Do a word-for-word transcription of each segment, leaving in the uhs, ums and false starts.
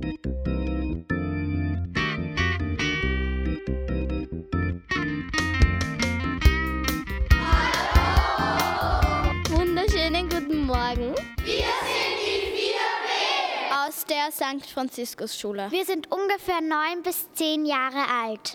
Wunderschönen guten Morgen. Wir sind die vier B Aus der Sankt Franziskus Schule. Wir sind ungefähr neun bis zehn Jahre alt.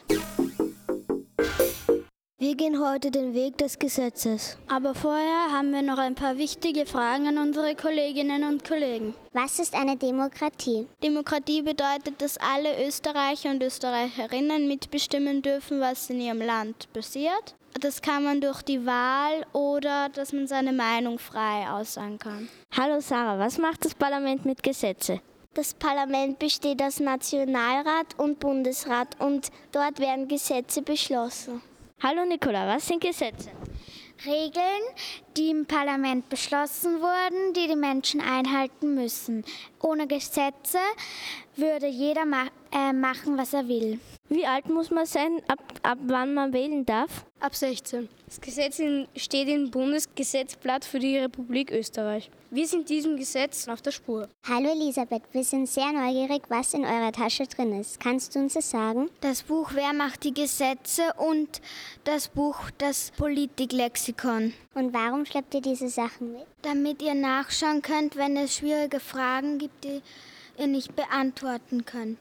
Wir gehen heute den Weg des Gesetzes. Aber vorher haben wir noch ein paar wichtige Fragen an unsere Kolleginnen und Kollegen. Was ist eine Demokratie? Demokratie bedeutet, dass alle Österreicher und Österreicherinnen mitbestimmen dürfen, was in ihrem Land passiert. Das kann man durch die Wahl oder dass man seine Meinung frei aussagen kann. Hallo Sarah, was macht das Parlament mit Gesetzen? Das Parlament besteht aus Nationalrat und Bundesrat und dort werden Gesetze beschlossen. Hallo Nicola, was sind Gesetze? Regeln, die im Parlament beschlossen wurden, die die Menschen einhalten müssen. Ohne Gesetze würde jeder ma- äh, machen, was er will. Wie alt muss man sein, ab, ab wann man wählen darf? Ab sechzehn. Das Gesetz in, steht im Bundesgesetzblatt für die Republik Österreich. Wir sind diesem Gesetz auf der Spur. Hallo Elisabeth, wir sind sehr neugierig, was in eurer Tasche drin ist. Kannst du uns das sagen? Das Buch Wer macht die Gesetze und das Buch Das Politiklexikon. Und warum schleppt ihr diese Sachen mit? Damit ihr nachschauen könnt, wenn es schwierige Fragen gibt, die ihr nicht beantworten könnt.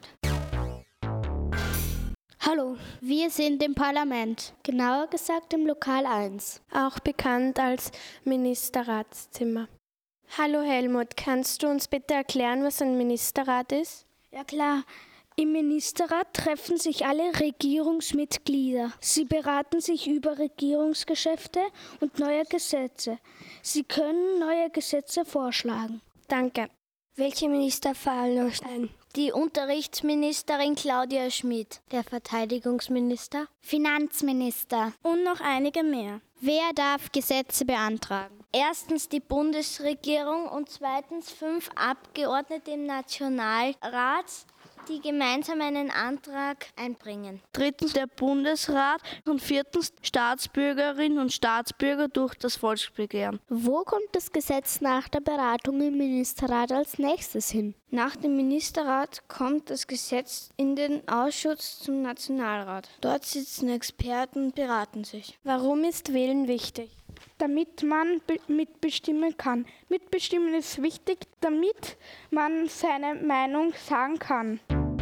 Hallo, Wir sind im Parlament. Genauer gesagt im Lokal eins. auch bekannt als Ministerratszimmer. Hallo Helmut, kannst du uns bitte erklären, was ein Ministerrat ist? Ja klar, im Ministerrat treffen sich alle Regierungsmitglieder. Sie beraten sich über Regierungsgeschäfte und neue Gesetze. Sie können neue Gesetze vorschlagen. Danke. Welche Minister fallen euch ein? Die Unterrichtsministerin Claudia Schmidt, der Verteidigungsminister Finanzminister. und noch einige mehr. Wer darf Gesetze beantragen? Erstens die Bundesregierung und zweitens fünf Abgeordnete im Nationalrat, die gemeinsam einen Antrag einbringen. Drittens der Bundesrat und viertens Staatsbürgerinnen und Staatsbürger durch das Volksbegehren. Wo kommt das Gesetz nach der Beratung im Ministerrat als nächstes hin? Nach dem Ministerrat kommt das Gesetz in den Ausschuss zum Nationalrat. Dort sitzen Experten und beraten sich. Warum ist Wählen wichtig? Damit man be- mitbestimmen kann. Mitbestimmen ist wichtig, damit man seine Meinung sagen kann.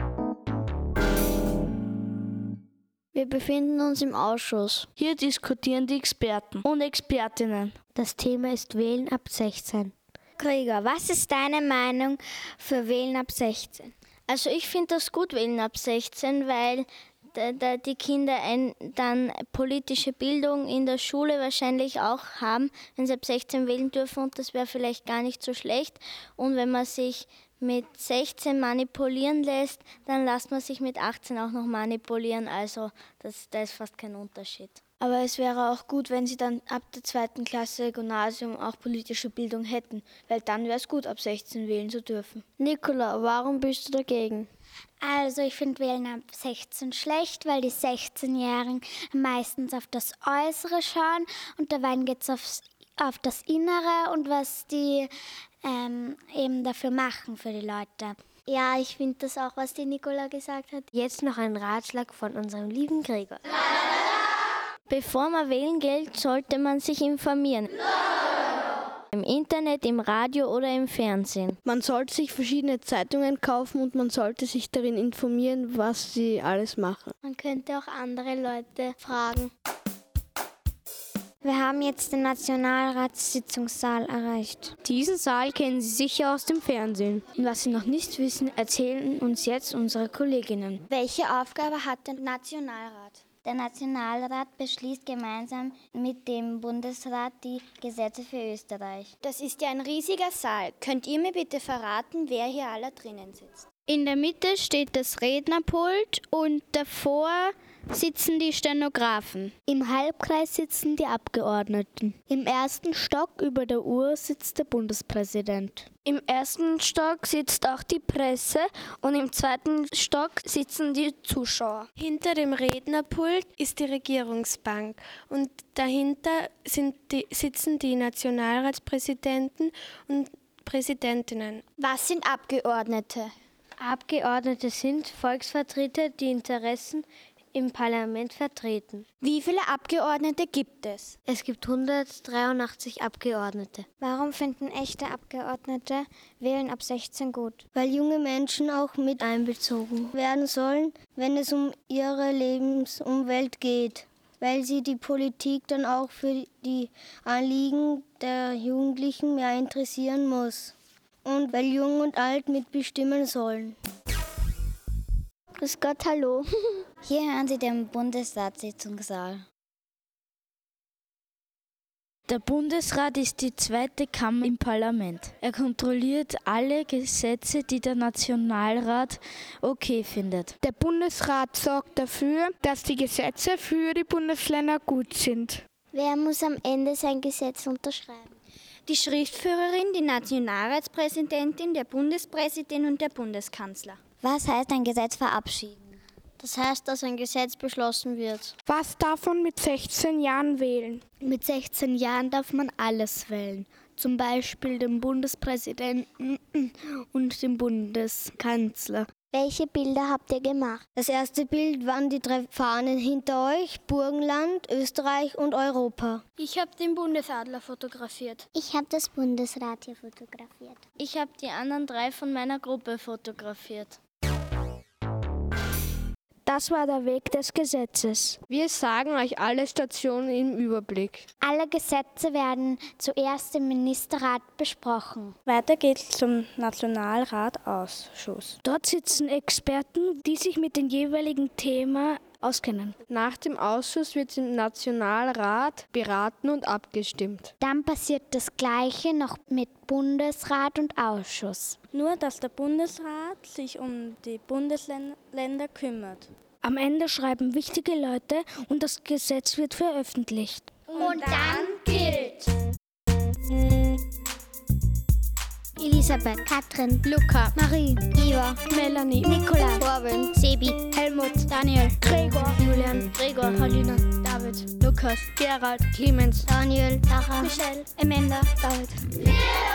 Wir befinden uns im Ausschuss. Hier diskutieren die Experten und Expertinnen. Das Thema ist Wählen ab sechzehn. Gregor, was ist deine Meinung für Wählen ab sechzehn? Also ich finde das gut, Wählen ab sechzehn, weil da, da die Kinder ein, dann politische Bildung in der Schule wahrscheinlich auch haben, wenn sie ab sechzehn wählen dürfen, und das wäre vielleicht gar nicht so schlecht. Und wenn man sich mit sechzehn manipulieren lässt, dann lässt man sich mit achtzehn auch noch manipulieren, also das, da ist fast kein Unterschied. Aber es wäre auch gut, wenn sie dann ab der zweiten Klasse Gymnasium auch politische Bildung hätten, weil dann wäre es gut, ab sechzehn wählen zu dürfen. Nicola, warum bist du dagegen? Also ich finde Wählen ab sechzehn schlecht, weil die sechzehnjährigen meistens auf das Äußere schauen und dabei geht es aufs auf das Innere und was die ähm, eben dafür machen für die Leute. Ja, ich finde das auch, was die Nicola gesagt hat. Jetzt noch ein Ratschlag von unserem lieben Gregor. Bevor man wählen geht, sollte man sich informieren. Im Internet, im Radio oder im Fernsehen. Man sollte sich verschiedene Zeitungen kaufen und man sollte sich darin informieren, was sie alles machen. Man könnte auch andere Leute fragen. Wir haben jetzt den Nationalratssitzungssaal erreicht. Diesen Saal kennen Sie sicher aus dem Fernsehen. Und was Sie noch nicht wissen, erzählen uns jetzt unsere Kolleginnen. Welche Aufgabe hat der Nationalrat? Der Nationalrat beschließt gemeinsam mit dem Bundesrat die Gesetze für Österreich. Das ist ja ein riesiger Saal. Könnt ihr mir bitte verraten, wer hier alle drinnen sitzt? In der Mitte steht das Rednerpult und davor sitzen die Stenografen. Im Halbkreis sitzen die Abgeordneten. Im ersten Stock über der Uhr sitzt der Bundespräsident. Im ersten Stock sitzt auch die Presse und im zweiten Stock sitzen die Zuschauer. Hinter dem Rednerpult ist die Regierungsbank und dahinter sind die, sitzen die Nationalratspräsidenten und Präsidentinnen. Was sind Abgeordnete? Abgeordnete sind Volksvertreter, die Interessen im Parlament vertreten. Wie viele Abgeordnete gibt es? Es gibt hundertdreiundachtzig Abgeordnete. Warum finden echte Abgeordnete Wählen ab sechzehn gut? Weil junge Menschen auch mit einbezogen werden sollen, wenn es um ihre Lebensumwelt geht. Weil sie die Politik dann auch für die Anliegen der Jugendlichen mehr interessieren muss. Und weil Jung und Alt mitbestimmen sollen. Grüß Gott, hallo. Hier hören Sie den Bundesratssitzungssaal. Der Bundesrat ist die zweite Kammer im Parlament. Er kontrolliert alle Gesetze, die der Nationalrat okay findet. Der Bundesrat sorgt dafür, dass die Gesetze für die Bundesländer gut sind. Wer muss am Ende sein Gesetz unterschreiben? Die Schriftführerin, die Nationalratspräsidentin, der Bundespräsident und der Bundeskanzler. Was heißt ein Gesetz verabschieden? Das heißt, dass ein Gesetz beschlossen wird. Was darf man mit sechzehn Jahren wählen? Mit sechzehn Jahren darf man alles wählen. Zum Beispiel den Bundespräsidenten und den Bundeskanzler. Welche Bilder habt ihr gemacht? Das erste Bild waren die drei Fahnen hinter euch, Burgenland, Österreich und Europa. Ich habe den Bundesadler fotografiert. Ich habe das Bundesrat hier fotografiert. Ich habe die anderen drei von meiner Gruppe fotografiert. Das war der Weg des Gesetzes. Wir sagen euch alle Stationen im Überblick. Alle Gesetze werden zuerst im Ministerrat besprochen. Weiter geht's zum Nationalratausschuss. Dort sitzen Experten, die sich mit dem jeweiligen Thema auskennen. Nach dem Ausschuss wird im Nationalrat beraten und abgestimmt. Dann passiert das Gleiche noch mit Bundesrat und Ausschuss. Nur, dass der Bundesrat sich um die Bundesländer kümmert. Am Ende schreiben wichtige Leute und das Gesetz wird veröffentlicht. Und dann gilt. Elisabeth, Katrin, Luca, Marie, Eva, Melanie, Nicola, Corwin, Sebi, Helmut, Daniel, Gregor, Julian, Gregor, Paulina, David, Lukas, Gerald, Clemens, Daniel, Sarah, Michelle, Amanda, David. Wir